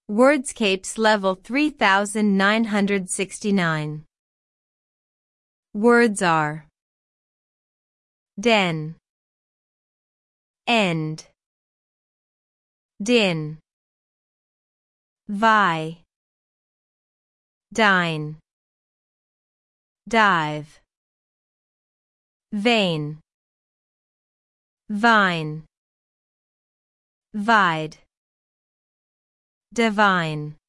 Wordscapes level 3969. Words are den, end, din, vi, dine, dive, vein, vine, vide, divine.